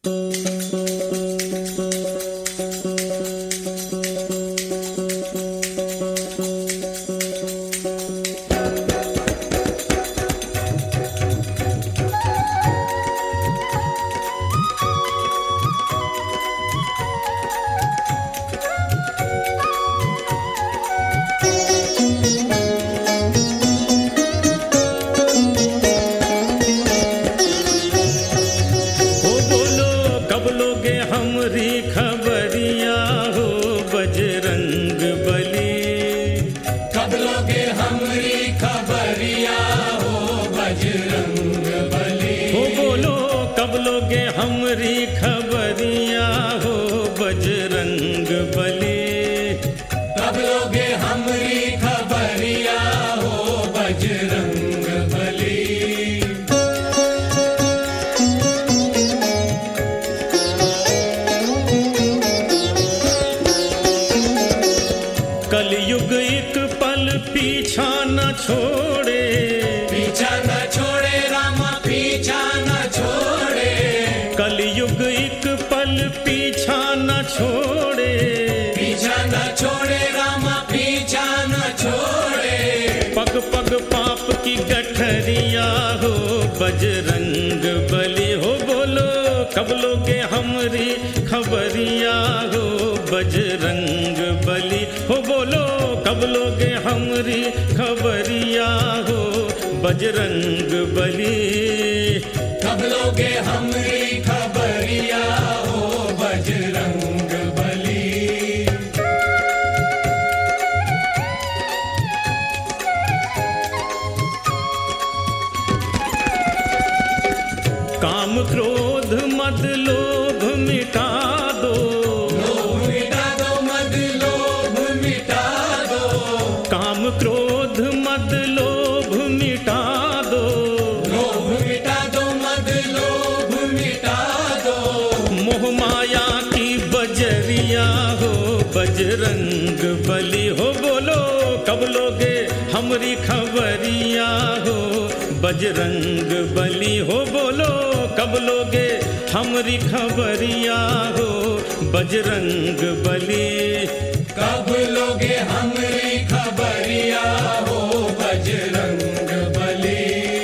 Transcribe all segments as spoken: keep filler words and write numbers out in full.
बजरंग बली हो बोलो कब लोगे हमरी खबरिया हो बजरंग बली हो बोलो कब लोगे हमरी खबरिया हो बजरंग बली कब लोगे हमरी खबरिया हो बजरंग बली। काम क्रोध मद लोभ मिटा दो, लोभ मिटा दो मद लोभ मिटा दो, काम क्रोध मद लोभ मिटा दो, लोभ मिटा दो मद लोभ मिटा दो, मोह माया की बजरिया हो बजरंग बली हो बोलो कब लोगे हमरी खबरिया हो बजरंग बली हो बोलो कब लोगे हमरी खबरिया हो बजरंग बली कब लोगे हमरी खबरिया हो बजरंग बली।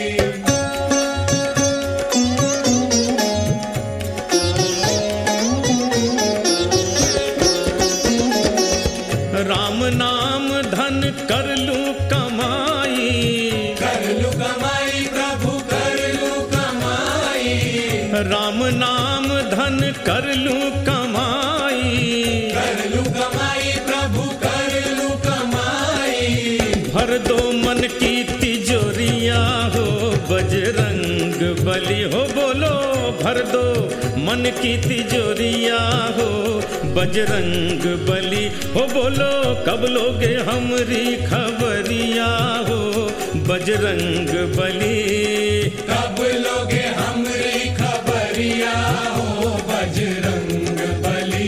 राम नाम धन कर लूं कमाई, कर लूं कमाई प्रभु कर लूं कमाई, राम नाम धन कर लूं कमाई, कर लूं कमाई प्रभु कर लूं कमाई, भर दो मन की तिजोरिया हो बजरंग बली हो बोलो भर दो मन की तिजोरिया हो बजरंग बली हो बोलो कब लोगे हमरी खबरिया हो बजरंग बली कब लोगे हमरी खबरिया हो बजरंग बली।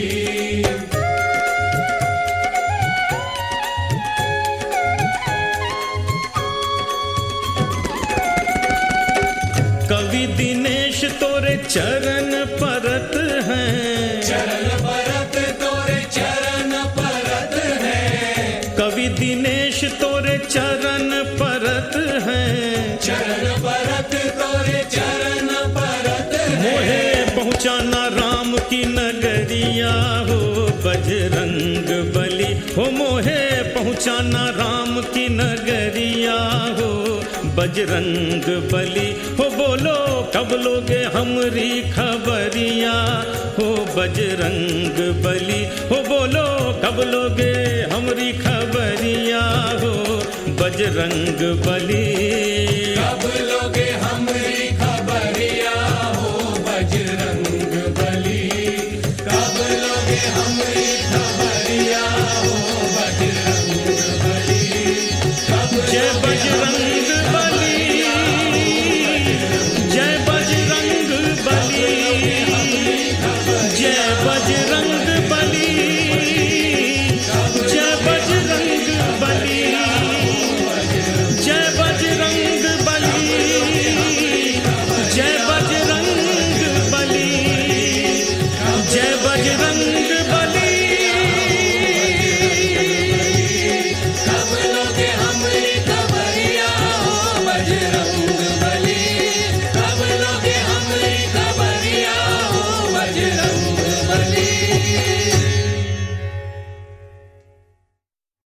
कवि दिनेश तोरे चरण परत हैं, चरण परत तोरे चरण परत है, कवि दिनेश तोरे चरण परत हैं, चरण परत तोरे चरण परत है, मोहे पहुँचाना राम की नगरिया हो बजरंग बली हो मोहे पहुँचाना राम की नगरिया हो बजरंग बली हो बोलो कब लोगे हमरी खबरिया हो बजरंग बली हो बोलो कब लोगे हमरी खबरिया हो बजरंग बली कब लोगे हमरी